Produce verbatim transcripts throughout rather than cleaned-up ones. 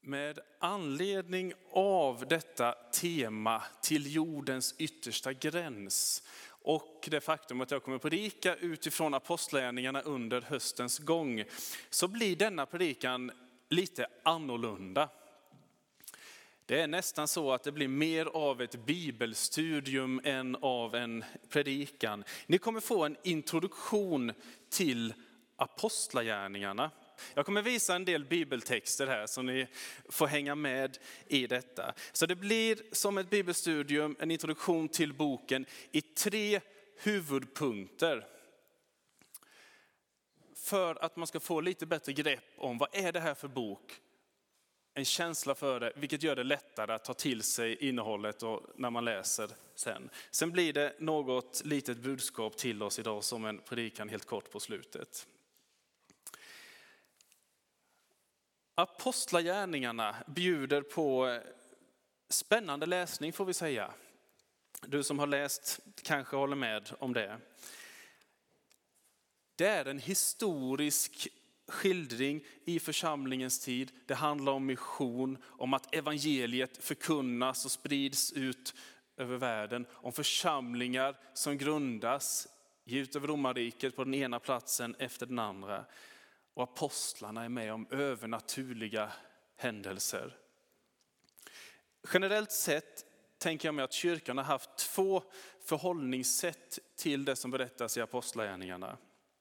Med anledning av detta tema till jordens yttersta gräns och det faktum att jag kommer predika utifrån apostlagärningarna under höstens gång, så blir denna predikan lite annorlunda. Det är nästan så att det blir mer av ett bibelstudium än av en predikan. Ni kommer få en introduktion till apostlagärningarna. Jag kommer visa en del bibeltexter här så ni får hänga med i detta. Så det blir som ett bibelstudium, en introduktion till boken i tre huvudpunkter. För att man ska få lite bättre grepp om vad är det här för bok. En känsla för det, vilket gör det lättare att ta till sig innehållet och när man läser sen. Sen blir det något litet budskap till oss idag som en predikan helt kort på slutet. Apostlagärningarna bjuder på spännande läsning, får vi säga. Du som har läst kanske håller med om det. Det är en historisk skildring i församlingens tid. Det handlar om mission, om att evangeliet förkunnas och sprids ut över världen. Om församlingar som grundas, ut över romarriket på den ena platsen efter den andra. Och apostlarna är med om övernaturliga händelser. Generellt sett tänker jag mig att kyrkan har haft två förhållningssätt till det som berättas i apostlagärningarna.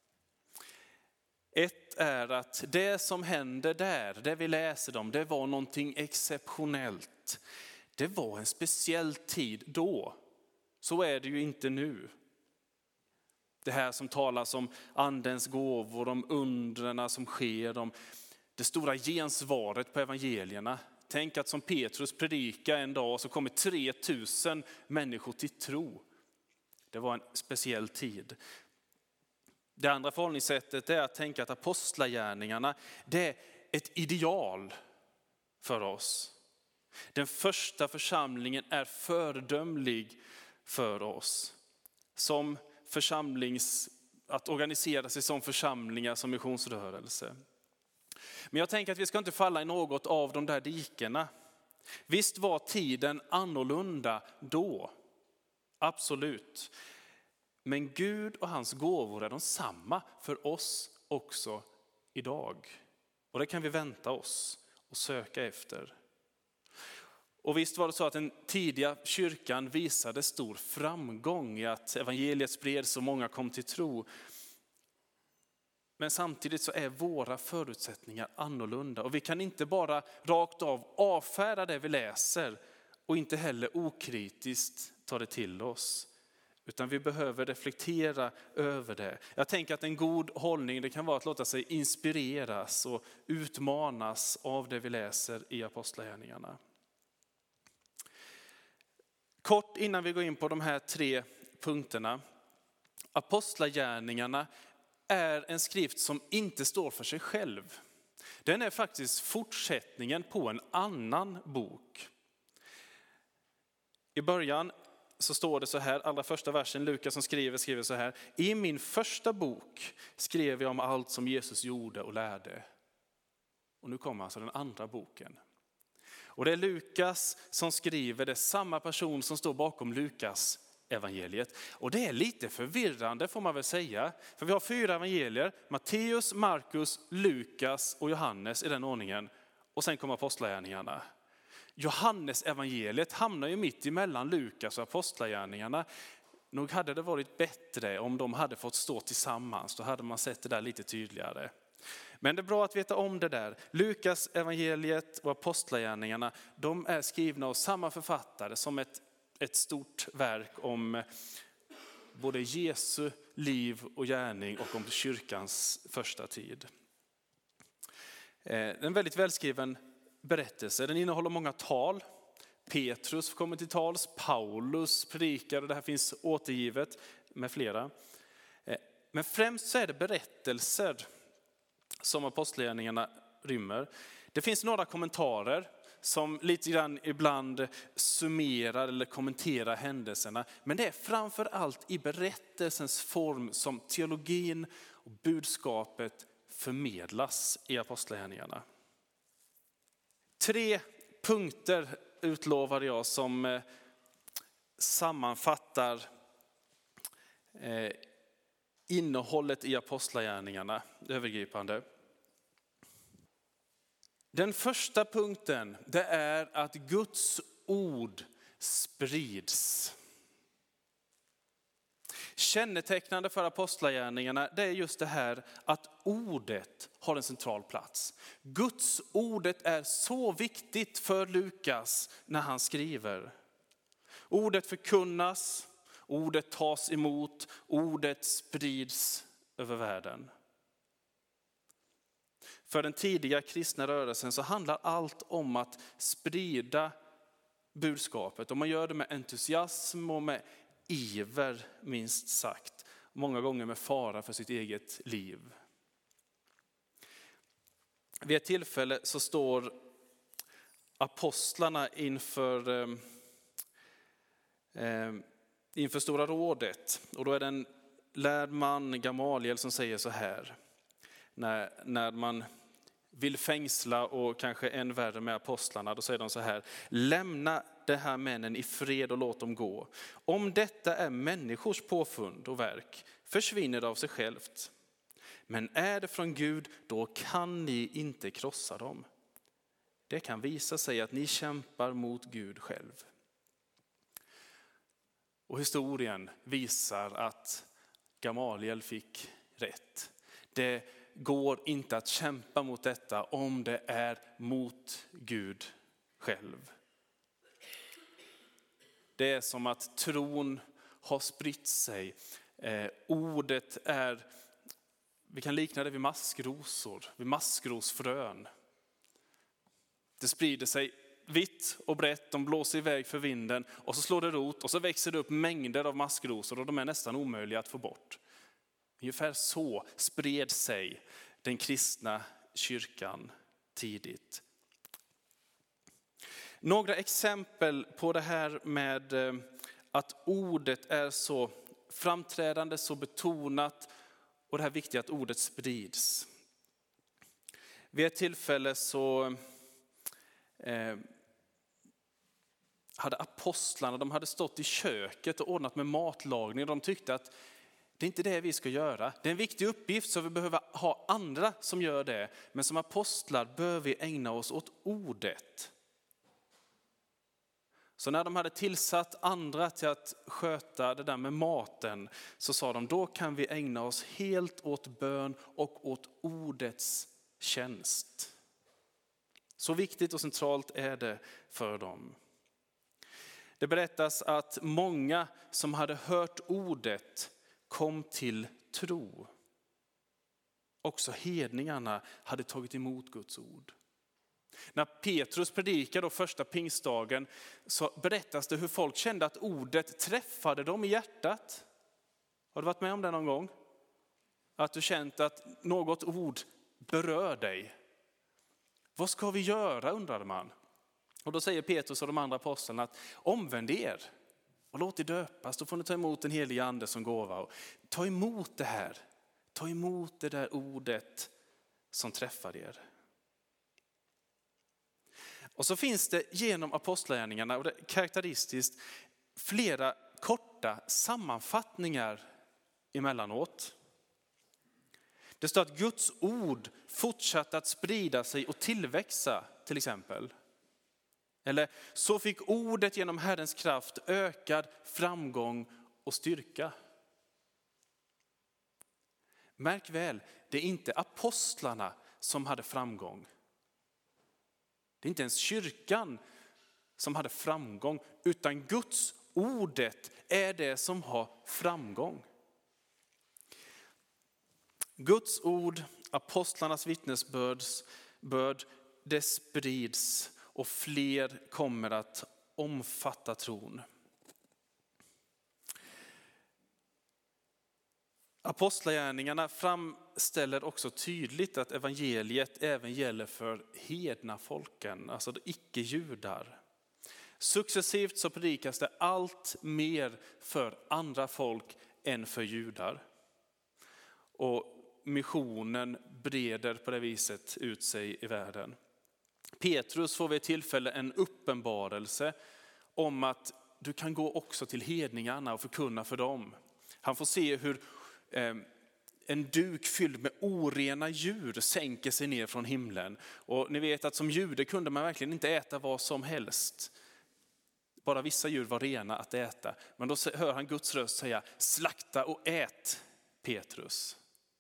Ett är att det som händer där, det vi läser om, det var någonting exceptionellt. Det var en speciell tid då. Så är det ju inte nu. Det här som talas om andens gåvor, om undrena som sker, om det stora gensvaret på evangelierna. Tänk att som Petrus predikar en dag så kommer tre tusen människor till tro. Det var en speciell tid. Det andra förhållningssättet är att tänka att apostlagärningarna, det är ett ideal för oss. Den första församlingen är föredömlig för oss. Som församlings, att organisera sig som församlingar, som missionsrörelse. Men jag tänker att vi ska inte falla i något av de där dikena. Visst var tiden annorlunda då. Absolut. Men Gud och hans gåvor är de samma för oss också idag. Och det kan vi vänta oss och söka efter. Och visst var det så att den tidiga kyrkan visade stor framgång i att evangeliet spreds och många kom till tro. Men samtidigt så är våra förutsättningar annorlunda. Och vi kan inte bara rakt av avfärda det vi läser och inte heller okritiskt ta det till oss. Utan vi behöver reflektera över det. Jag tänker att en god hållning, det kan vara att låta sig inspireras och utmanas av det vi läser i apostlagärningarna. Kort innan vi går in på de här tre punkterna. Apostlagärningarna är en skrift som inte står för sig själv. Den är faktiskt fortsättningen på en annan bok. I början så står det så här, allra första versen, Lukas som skriver, skriver så här. I min första bok skrev jag om allt som Jesus gjorde och lärde. Och nu kommer alltså den andra boken. Och det är Lukas som skriver, det är samma person som står bakom Lukas evangeliet. Och det är lite förvirrande får man väl säga. För vi har fyra evangelier, Matteus, Markus, Lukas och Johannes i den ordningen. Och sen kommer apostlagärningarna. Johannes evangeliet hamnar ju mitt emellan Lukas och apostlagärningarna. Nog hade det varit bättre om de hade fått stå tillsammans. Då hade man sett det där lite tydligare. Men det är bra att veta om det där. Lukas evangeliet och apostlagärningarna, de är skrivna av samma författare som ett, ett stort verk om både Jesu liv och gärning och om kyrkans första tid. En väldigt välskriven berättelse. Den innehåller många tal. Petrus kommer till tals, Paulus predikar och det här finns återgivet med flera. Men främst så är det berättelser som apostlagärningarna rymmer. Det finns några kommentarer som lite grann ibland summerar eller kommenterar händelserna. Men det är framför allt i berättelsens form som teologin och budskapet förmedlas i apostlagärningarna. Tre punkter utlovade jag som eh, sammanfattar eh, innehållet i apostlagärningarna övergripande. Den första punkten, det är att Guds ord sprids. Kännetecknande för apostlagärningarna, det är just det här att ordet har en central plats. Guds ordet är så viktigt för Lukas när han skriver. Ordet förkunnas, ordet tas emot, ordet sprids över världen. För den tidiga kristna rörelsen så handlar allt om att sprida budskapet. Och man gör det med entusiasm och med iver, minst sagt. Många gånger med fara för sitt eget liv. Vid ett tillfälle så står apostlarna inför, eh, inför Stora rådet. Och då är det en lärd man, Gamaliel, som säger så här. När, när man vill fängsla och kanske än värre med apostlarna, då säger de så här: lämna de här männen i fred och låt dem gå. Om detta är människors påfund och verk försvinner det av sig självt. Men är det från Gud, då kan ni inte krossa dem. Det kan visa sig att ni kämpar mot Gud själv. Och historien visar att Gamaliel fick rätt. Det går inte att kämpa mot detta om det är mot Gud själv. Det är som att tron har spritt sig. Eh, ordet är, vi kan likna det vid maskrosor, vid maskrosfrön. Det sprider sig vitt och brett, de blåser iväg för vinden och så slår det rot och så växer det upp mängder av maskrosor och de är nästan omöjliga att få bort. Ungefär så spred sig den kristna kyrkan tidigt. Några exempel på det här med att ordet är så framträdande, så betonat och det här viktiga att ordet sprids. Vid ett tillfälle så eh, hade apostlarna, de hade stått i köket och ordnat med matlagning. De tyckte att det är inte det vi ska göra. Det är en viktig uppgift så vi behöver ha andra som gör det. Men som apostlar bör vi ägna oss åt ordet. Så när de hade tillsatt andra till att sköta det där med maten så sa de, då kan vi ägna oss helt åt bön och åt ordets tjänst. Så viktigt och centralt är det för dem. Det berättas att många som hade hört ordet kom till tro. Också hedningarna hade tagit emot Guds ord. När Petrus predikade då första pingstdagen så berättas det hur folk kände att ordet träffade dem i hjärtat. Har du varit med om det någon gång? Att du känt att något ord berör dig. Vad ska vi göra, undrade man. Och då säger Petrus och de andra apostlarna att omvänd er och låt er döpas. Då får ni ta emot den helige ande som gåva. Och ta emot det här. Ta emot det där ordet som träffar er. Och så finns det genom apostlagärningarna, och det är karaktäristiskt, flera korta sammanfattningar emellanåt. Det står att Guds ord fortsatte att sprida sig och tillväxa, till exempel. Eller så fick ordet genom Herrens kraft ökad framgång och styrka. Märk väl, det är inte apostlarna som hade framgång. Det är inte ens kyrkan som hade framgång, utan Guds ordet är det som har framgång. Guds ord, apostlarnas vittnesbörd, det sprids och fler kommer att omfatta tron. Apostlagärningarna framställer också tydligt att evangeliet även gäller för hedna folken, alltså icke-judar. Successivt så predikas det allt mer för andra folk än för judar. Och missionen breder på det viset ut sig i världen. Petrus får vid ett tillfälle en uppenbarelse om att du kan gå också till hedningarna och förkunna för dem. Han får se hur eh, en duk fylld med orena djur sänker sig ner från himlen. Och ni vet att som jude kunde man verkligen inte äta vad som helst. Bara vissa djur var rena att äta. Men då hör han Guds röst säga: slakta och ät, Petrus.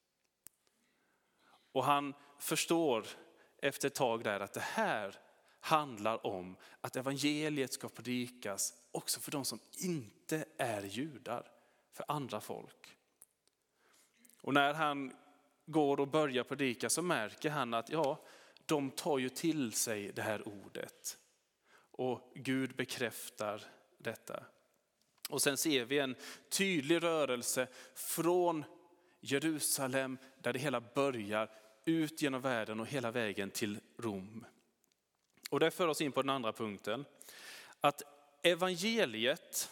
Och han förstår efter ett tag där att det här handlar om att evangeliet ska predikas också för de som inte är judar, för andra folk. Och när han går och börjar predika så märker han att ja, de tar ju till sig det här ordet. Och Gud bekräftar detta. Och sen ser vi en tydlig rörelse från Jerusalem, där det hela börjar, ut genom världen och hela vägen till Rom. Och det för oss in på den andra punkten. Att evangeliet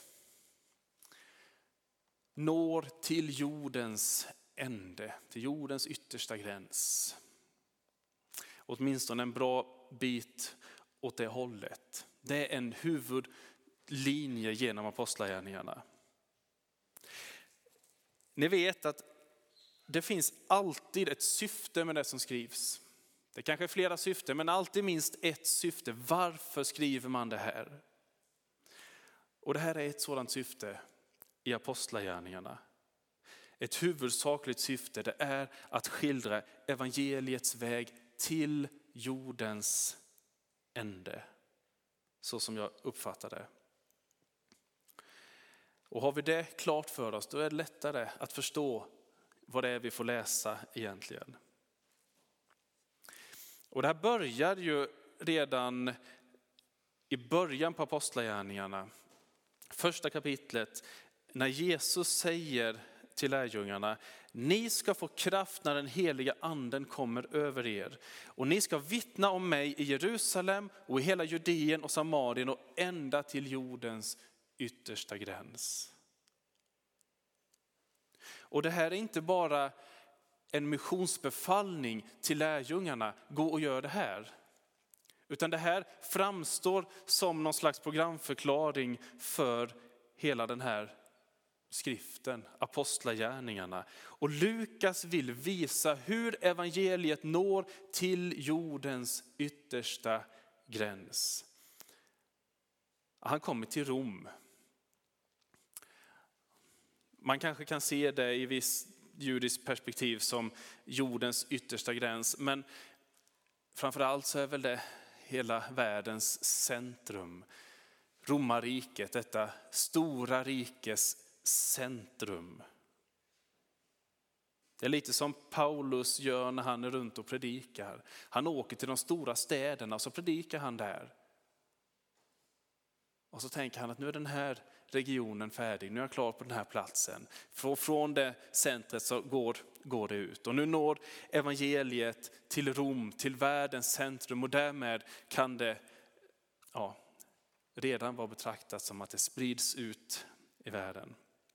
når till jordens ände, till jordens yttersta gräns. Åtminstone en bra bit åt det hållet. Det är en huvudlinje genom apostlagärningarna. Ni vet att det finns alltid ett syfte med det som skrivs. Det kanske är flera syften, men alltid minst ett syfte. Varför skriver man det här? Och det här är ett sådant syfte i apostlagärningarna. Ett huvudsakligt syfte, det är att skildra evangeliets väg till jordens ände. Så som jag uppfattar det. Och har vi det klart för oss, då är det lättare att förstå vad det är vi får läsa egentligen. Och det här börjar ju redan i början på apostlagärningarna. Första kapitlet, när Jesus säger till lärjungarna: ni ska få kraft när den heliga anden kommer över er. Och ni ska vittna om mig i Jerusalem och i hela Judeen och Samarien och ända till jordens yttersta gräns. Och det här är inte bara en missionsbefallning till lärjungarna, gå och gör det här. Utan det här framstår som någon slags programförklaring för hela den här skriften, apostlagärningarna. Och Lukas vill visa hur evangeliet når till jordens yttersta gräns. Han kommer till Rom. Man kanske kan se det i viss judisk perspektiv som jordens yttersta gräns. Men framförallt så är väl det hela världens centrum. Romarriket, detta stora rikes centrum. Det är lite som Paulus gör när han är runt och predikar. Han åker till de stora städerna och så predikar han där. Och så tänker han att nu är den här regionen färdig, nu är jag klar på den här platsen. Från det centret så går, går det ut. Och nu når evangeliet till Rom, till världens centrum. Och därmed kan det ja, redan vara betraktat som att det sprids ut i världen.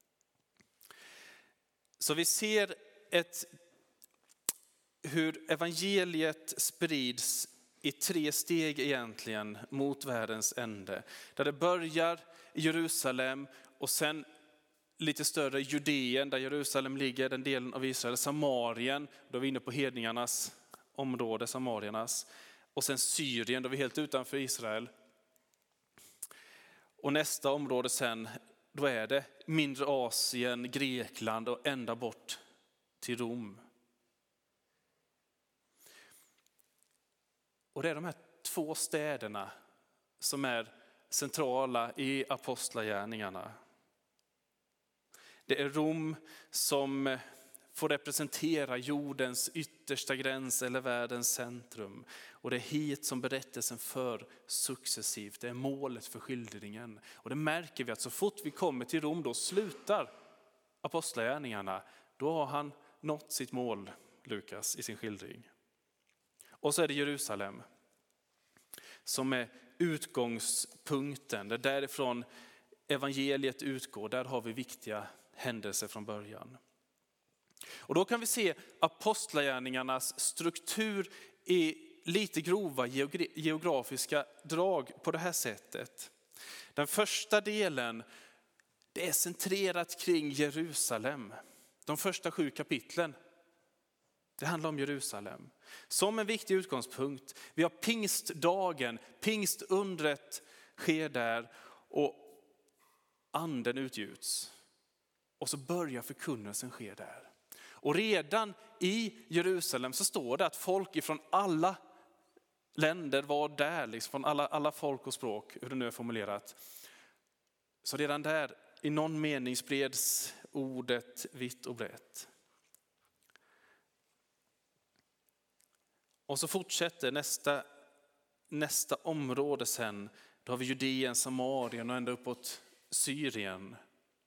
Så vi ser ett, hur evangeliet sprids i tre steg egentligen mot världens ände. Där det börjar i Jerusalem och sen lite större Judeen, där Jerusalem ligger, den delen av Israel. Samarien, då är vi inne på hedningarnas område, samariernas. Och sen Syrien, då är vi helt utanför Israel. Och nästa område sen, då är det mindre Asien, Grekland och ända bort till Rom. Och det är de här två städerna som är centrala i apostlagärningarna. Det är Rom som får representera jordens yttersta gräns eller världens centrum. Och det är hit som berättelsen för successivt. Det är målet för skildringen. Och det märker vi att så fort vi kommer till Rom, då slutar apostlagärningarna. Då har han nått sitt mål, Lukas, i sin skildring. Och så är det Jerusalem som är utgångspunkten. Det är därifrån evangeliet utgår. Där har vi viktiga händelser från början. Och då kan vi se apostlagärningarnas struktur i lite grova geografiska drag på det här sättet. Den första delen, det är centrerat kring Jerusalem. De första sju kapitlen, det handlar om Jerusalem. Som en viktig utgångspunkt. Vi har pingstdagen, pingstundret sker där och anden utgjuts. Och så börjar förkunnelsen ske där. Och redan i Jerusalem så står det att folk ifrån alla länder var där, liksom från alla, alla folk och språk, hur det nu är formulerat. Så redan där i någon mening spreds ordet vitt och brett. Och så fortsätter nästa, nästa område sen. Då har vi Judeen, Samarien och ända uppåt Syrien.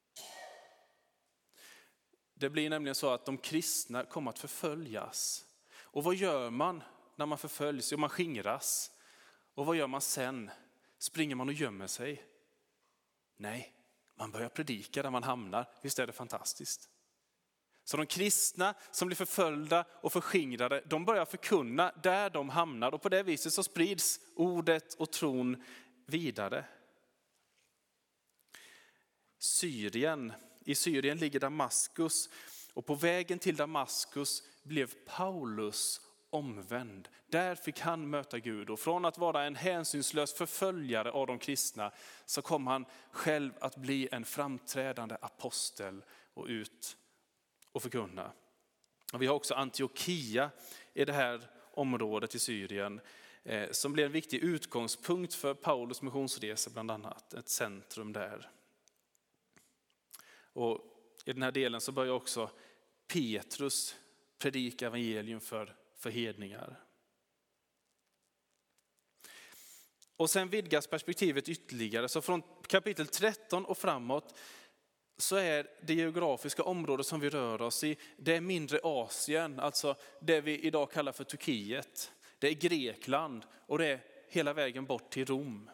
Det blir nämligen så att de kristna kommer att förföljas. Och vad gör man när man förföljs? Jo, man skingras. Och vad gör man sen? Springer man och gömmer sig? Nej, man börjar predika där man hamnar. Visst är det fantastiskt? Så de kristna som blir förföljda och förskingrade, de börjar förkunna där de hamnar. Och på det viset så sprids ordet och tron vidare. Syrien. I Syrien ligger Damaskus. Och på vägen till Damaskus blev Paulus omvänd. Där fick han möta Gud. Och från att vara en hänsynslös förföljare av de kristna så kom han själv att bli en framträdande apostel och ut och förkunna. Och vi har också Antiochia i det här området i Syrien eh, som blev en viktig utgångspunkt för Paulus missionsresa, bland annat ett centrum där. Och i den här delen så börjar också Petrus predika evangelium för, för hedningar. Och sen vidgas perspektivet ytterligare. Så från kapitel tretton och framåt så är det geografiska området som vi rör oss i, det är mindre Asien, alltså det vi idag kallar för Turkiet. Det är Grekland och det är hela vägen bort till Rom.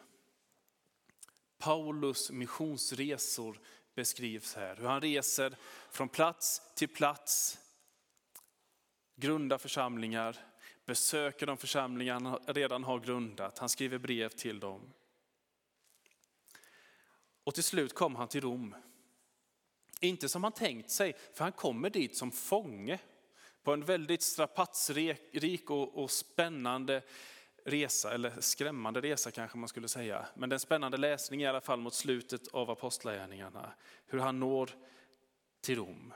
Paulus missionsresor beskrivs här. Hur han reser från plats till plats, grundar församlingar, besöker de församlingar han redan har grundat. Han skriver brev till dem. Och till slut kom han till Rom. Inte som han tänkt sig, för han kommer dit som fånge på en väldigt strapatsrik och, och spännande resa, eller skrämmande resa kanske man skulle säga. Men den spännande läsning i alla fall mot slutet av apostlagärningarna. Hur han når till Rom.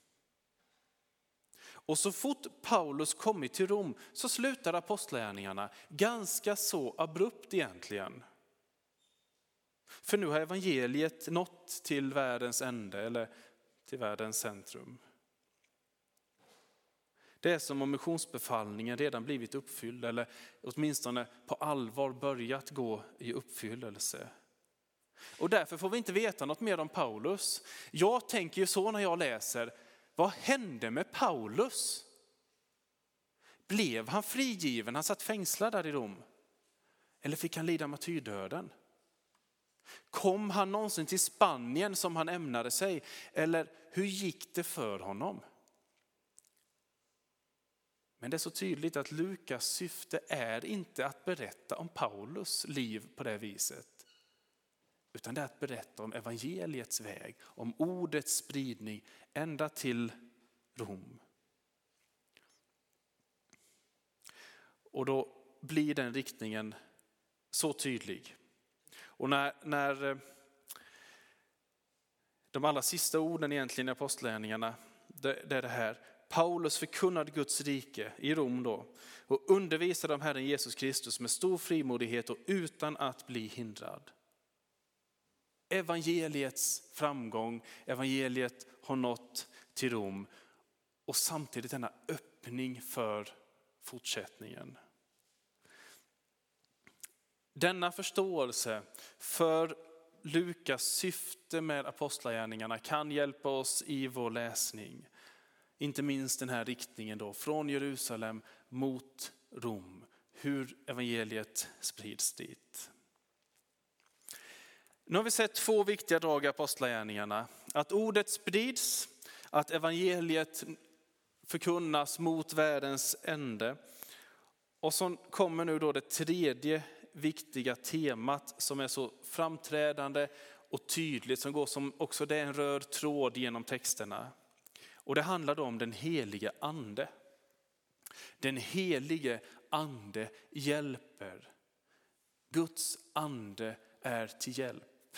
Och så fort Paulus kommit till Rom så slutar apostlagärningarna ganska så abrupt egentligen. För nu har evangeliet nått till världens ände eller till världens centrum. Det är som om missionsbefallningen redan blivit uppfylld eller åtminstone på allvar börjat gå i uppfyllelse. Och därför får vi inte veta något mer om Paulus. Jag tänker ju så när jag läser, vad hände med Paulus? Blev han frigiven? Han satt fängslad där i Rom. Eller fick han lida martyrdöden? Kom han någonsin till Spanien som han ämnade sig? Eller hur gick det för honom? Men det är så tydligt att Lukas syfte är inte att berätta om Paulus liv på det viset. Utan det är att berätta om evangeliets väg, om ordets spridning ända till Rom. Och då blir den riktningen så tydlig. Och när, när de allra sista orden egentligen i apostlagärningarna, det, det är det här. Paulus förkunnade Guds rike i Rom då och undervisade om Herren Jesus Kristus med stor frimodighet och utan att bli hindrad. Evangeliets framgång, evangeliet har nått till Rom och samtidigt denna öppning för fortsättningen. Denna förståelse för Lukas syfte med apostlagärningarna kan hjälpa oss i vår läsning. Inte minst den här riktningen då, från Jerusalem mot Rom. Hur evangeliet sprids dit. Nu har vi sett två viktiga drag i apostlagärningarna. Att ordet sprids, att evangeliet förkunnas mot världens ände. Och så kommer nu då det tredje viktiga temat som är så framträdande och tydligt, som går som också det är en röd tråd genom texterna. Och det handlar då om den helige ande. Den helige ande hjälper. Guds ande är till hjälp.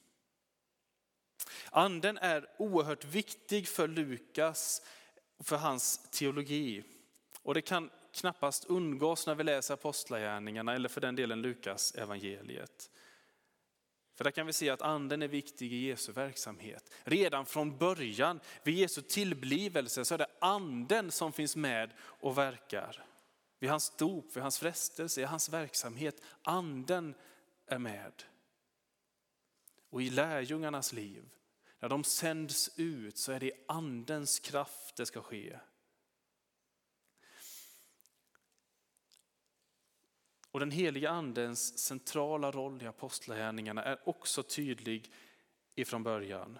Anden är oerhört viktig för Lukas, för hans teologi. Och det kan knappast undgås när vi läser apostlagärningarna eller för den delen Lukas evangeliet. För där kan vi se att anden är viktig i Jesu verksamhet. Redan från början, vid Jesu tillblivelse, så är det anden som finns med och verkar. Vid hans dop, vid hans frestelse, i hans verksamhet. Anden är med. Och i lärjungarnas liv, när de sänds ut, så är det i andens kraft det ska ske. Och den heliga andens centrala roll i apostlagärningarna är också tydlig ifrån början.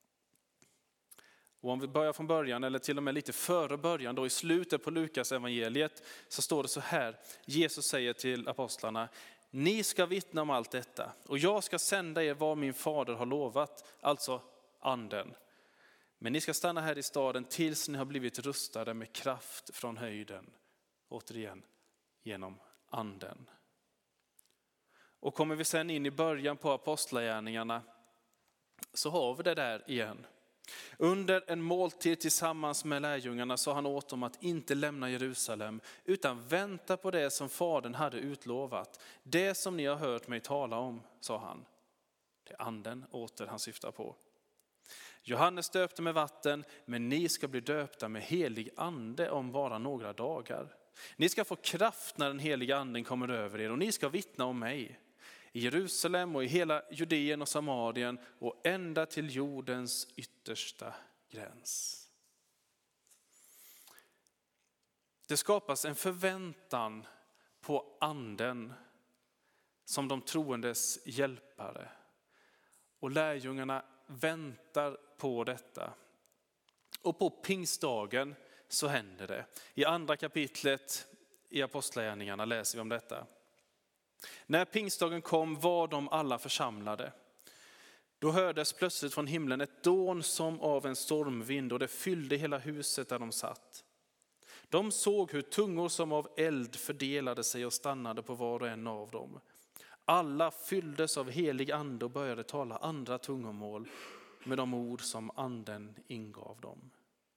Och om vi börjar från början, eller till och med lite före början, då i slutet på Lukas evangeliet, så står det så här. Jesus säger till apostlarna: ni ska vittna om allt detta, och jag ska sända er vad min fader har lovat, alltså anden. Men ni ska stanna här i staden tills ni har blivit rustade med kraft från höjden. Återigen, genom anden. Och kommer vi sen in i början på apostlagärningarna, så har vi det där igen. Under en måltid tillsammans med lärjungarna sa han åt dem att inte lämna Jerusalem, utan vänta på det som fadern hade utlovat. Det som ni har hört mig tala om, sa han. Det är anden åter han syftar på. Johannes döpte med vatten, men ni ska bli döpta med helig ande om bara några dagar. Ni ska få kraft när den heliga anden kommer över er, och ni ska vittna om mig i Jerusalem och i hela Judeen och Samarien och ända till jordens yttersta gräns. Det skapas en förväntan på anden som de troendes hjälpare. Och lärjungarna väntar på detta. Och på pingstdagen så händer det. I andra kapitlet i apostlagärningarna läser vi om detta. När pingstdagen kom var de alla församlade. Då hördes plötsligt från himlen ett dån som av en stormvind, och det fyllde hela huset där de satt. De såg hur tungor som av eld fördelade sig och stannade på var och en av dem. Alla fylldes av helig ande och började tala andra tungomål med de ord som anden ingav dem.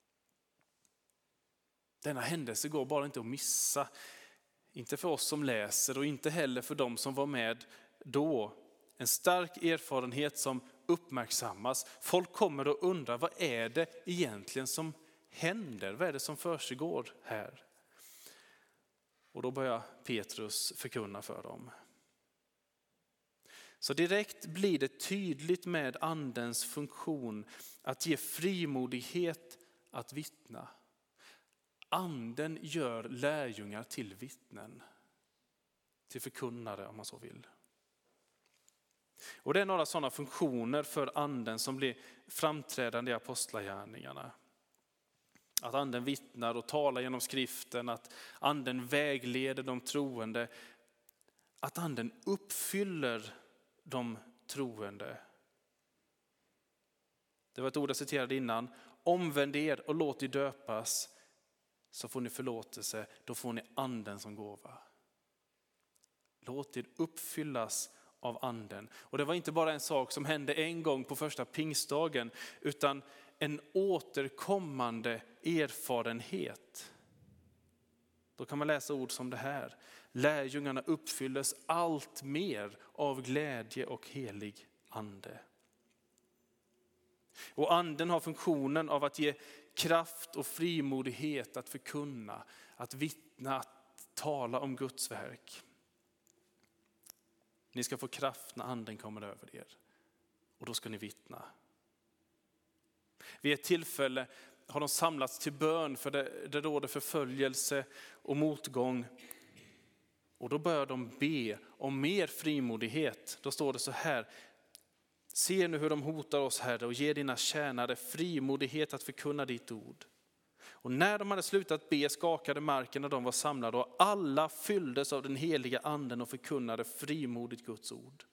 Denna händelse går bara inte att missa. Inte för oss som läser och inte heller för dem som var med då. En stark erfarenhet som uppmärksammas. Folk kommer att undra, vad är det egentligen som händer? Vad är det som försiggår här? Och då börjar Petrus förkunna för dem. Så direkt blir det tydligt med andens funktion att ge frimodighet att vittna. Anden gör lärjungar till vittnen, till förkunnare om man så vill. Och det är några sådana funktioner för anden som blir framträdande i apostlagärningarna. Att anden vittnar och talar genom skriften, att anden vägleder de troende, att anden uppfyller de troende. Det var ett ord jag citerade innan. Omvänd er och låt er döpas, så får ni förlåtelse, då får ni anden som gåva. Låt er uppfyllas av anden. Och det var inte bara en sak som hände en gång på första pingstdagen, utan en återkommande erfarenhet. Då kan man läsa ord som det här. Lärjungarna uppfylldes allt mer av glädje och helig ande. Och anden har funktionen av att ge kraft och frimodighet att förkunna, att vittna, att tala om Guds verk. Ni ska få kraft när anden kommer över er, och då ska ni vittna. Vid ett tillfälle har de samlats till bön, för det, det råder förföljelse och motgång. Och då börjar de be om mer frimodighet. Då står det så här: se nu hur de hotar oss, Herre, och ge dina tjänare frimodighet att förkunna ditt ord. Och när de hade slutat be skakade marken när de var samlade och alla fylldes av den heliga anden och förkunnade frimodigt Guds ord.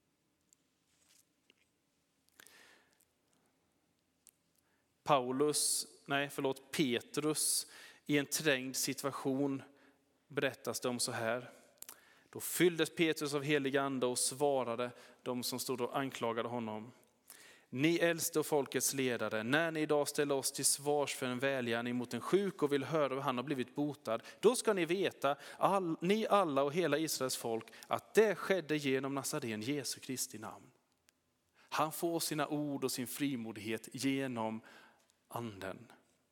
Paulus, nej förlåt, Petrus i en trängd situation berättas det om så här. Då fylldes Petrus av helig ande och svarade de som stod och anklagade honom. Ni äldste och folkets ledare, när ni idag ställer oss till svars för en välgärning mot en sjuk och vill höra hur han har blivit botad, då ska ni veta, all, ni alla och hela Israels folk, att det skedde genom Nazaren Jesu Kristi namn. Han får sina ord och sin frimodighet genom anden.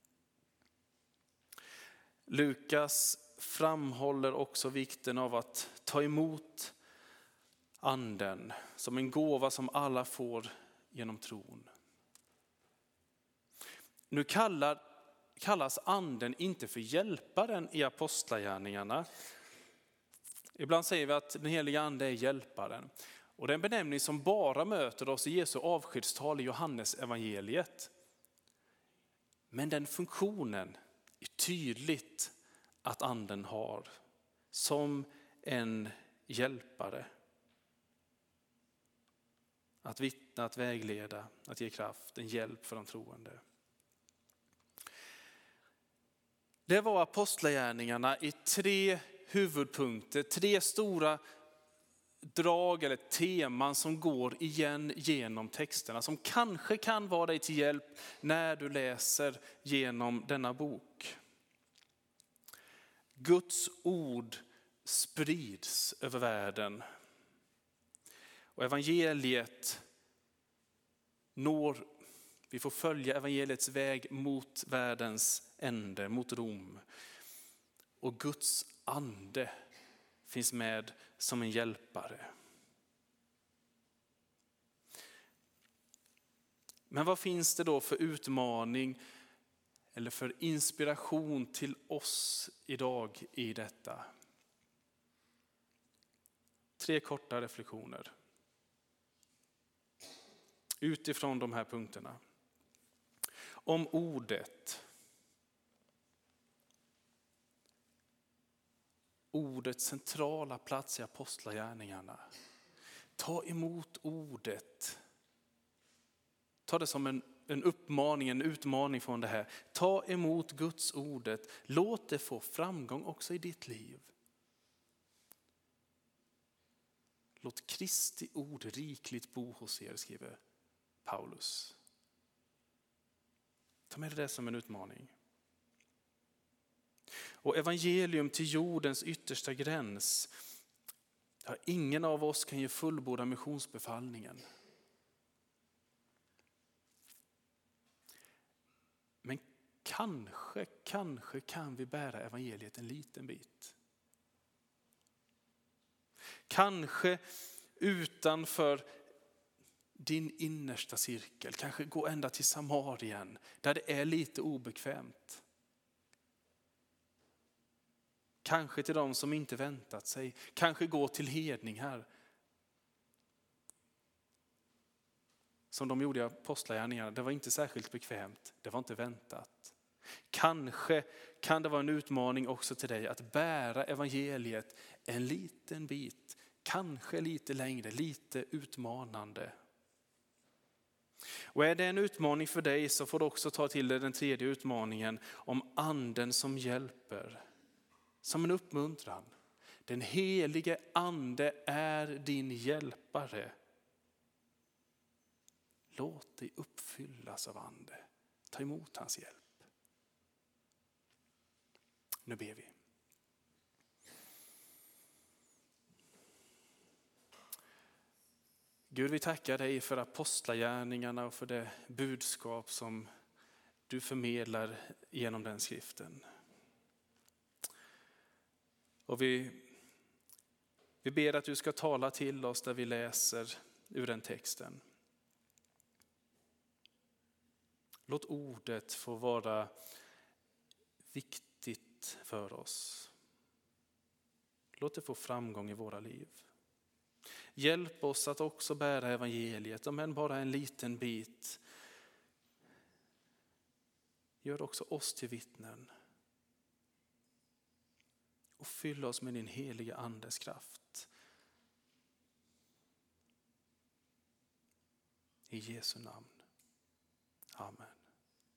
Lukas framhåller också vikten av att ta emot anden som en gåva som alla får genom tron. Nu kallar, kallas anden inte för hjälparen i apostlagärningarna. Ibland säger vi att den heliga ande är hjälparen. Och det är en benämning som bara möter oss i Jesu avskedstal i Johannes evangeliet. Men den funktionen är tydligt att anden har som en hjälpare. Att vittna, att vägleda, att ge kraft, en hjälp för de troende. Det var apostlagärningarna i tre huvudpunkter, tre stora drag eller teman som går igen genom texterna. Som kanske kan vara dig till hjälp när du läser genom denna bok. Guds ord sprids över världen. Och evangeliet når, vi får följa evangeliets väg mot världens ände, mot Rom. Och Guds ande finns med som en hjälpare. Men vad finns det då för utmaning eller för inspiration till oss idag i detta? Tre korta reflektioner utifrån de här punkterna. Om ordet. Ordets centrala plats i apostlagärningarna. Ta emot ordet. Ta det som en, en uppmaning, en utmaning från det här. Ta emot Guds ordet. Låt det få framgång också i ditt liv. Låt Kristi ord rikligt bo hos er, skriver Paulus. Ta med det som en utmaning. Och evangelium till jordens yttersta gräns. Ja, ingen av oss kan ge fullborda missionsbefallningen. Men kanske, kanske kan vi bära evangeliet en liten bit. Kanske utanför din innersta cirkel. Kanske gå ända till Samarien där det är lite obekvämt. Kanske till de som inte väntat sig. Kanske gå till hedningar. Som de gjorde i apostlagärningarna. Det var inte särskilt bekvämt. Det var inte väntat. Kanske kan det vara en utmaning också till dig att bära evangeliet en liten bit. Kanske lite längre, lite utmanande. Och är det en utmaning för dig så får du också ta till dig den tredje utmaningen om anden som hjälper. Som en uppmuntran. Den helige ande är din hjälpare. Låt dig uppfyllas av ande. Ta emot hans hjälp. Nu ber vi. Gud, vi tackar dig för apostlagärningarna och för det budskap som du förmedlar genom den skriften. Och vi, vi ber att du ska tala till oss där vi läser ur den texten. Låt ordet få vara viktigt för oss. Låt det få framgång i våra liv. Hjälp oss att också bära evangeliet, om än bara en liten bit. Gör också oss till vittnen. Och fyll oss med din heliga andes kraft. I Jesu namn. Amen.